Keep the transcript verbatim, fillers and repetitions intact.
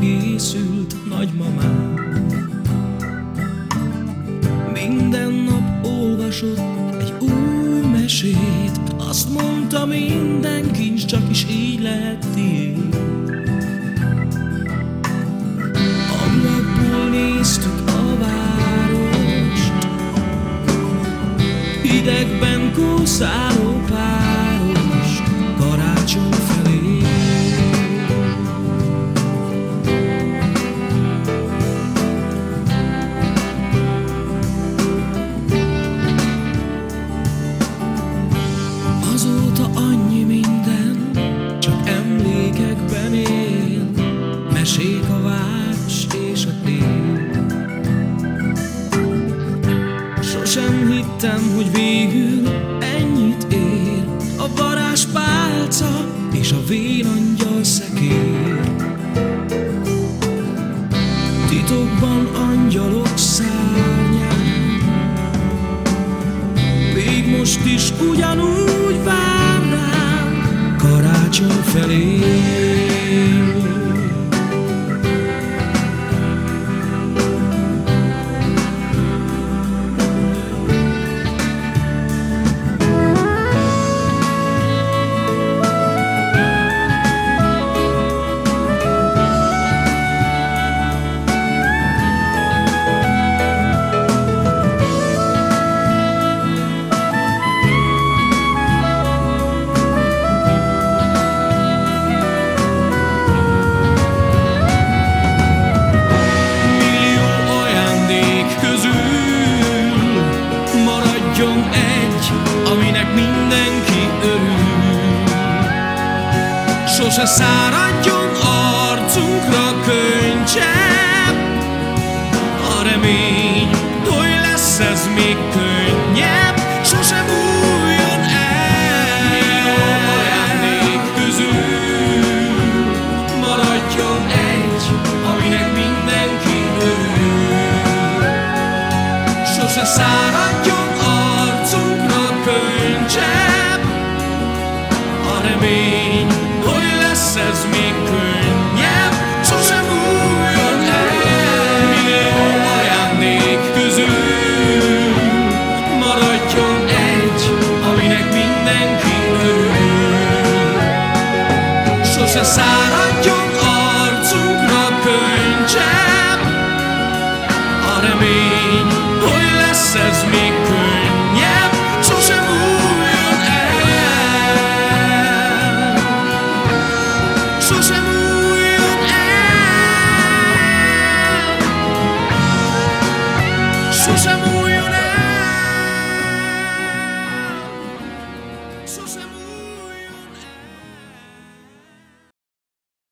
készült nagymamám. Minden nap olvasott egy új mesét, azt mondta, minden kincs csak is így lehet tiéd. Ablakból néztük a várost, hidegben kószáló párost karácsony felé. Azóta annyi minden csak emlékekben él, mesék a város és a tél. Sosem hittem, hogy végül ennyit ér a varázspálca és a vérangyal szekér. Titokban angyalok szárnyán, még most is ugyanúgy vár rám karácsony felé. Egy, aminek mindenki örül. Sose száradjon arcunkra könycsepp, a remény, hogy lesz ez még könnyebb. Sose múljon el. Millió ajándék közül maradjon egy, aminek mindenki örül. Sose száradjon könycsepp, a remény, hogy lesz ez még könnyebb. Sosem múljon el. Millió ajándék közül maradjon egy, aminek mindenki örül. Sose száradjon arcunkra könycsepp, a remény, hogy lesz ez még könnyebb. Sosem múljon el. Sosem múljon el. Sosem